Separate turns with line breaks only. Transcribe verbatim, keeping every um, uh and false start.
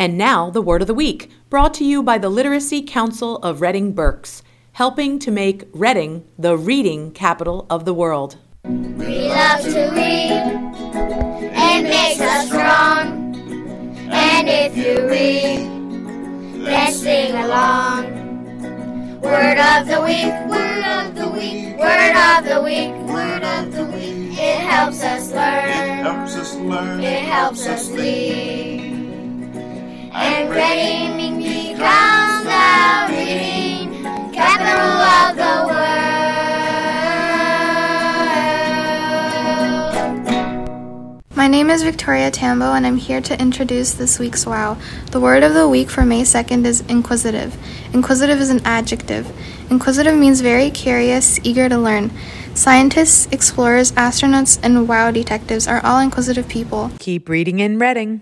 And now, the Word of the Week, brought to you by the Literacy Council of Reading Berks, helping to make Reading the reading capital of the world.
We love to read. It makes us strong. And if you read, let's sing along. Word of the week, word of the week, word of the week, word of the week. It helps us learn.
It helps us learn.
It helps us lead. And Reading becomes the reading capital of the world.
My name is Victoria Tambo, and I'm here to introduce this week's WOW. The word of the week for May second is inquisitive. Inquisitive is an adjective. Inquisitive means very curious, eager to learn. Scientists, explorers, astronauts, and WOW detectives are all inquisitive people.
Keep reading in Reading.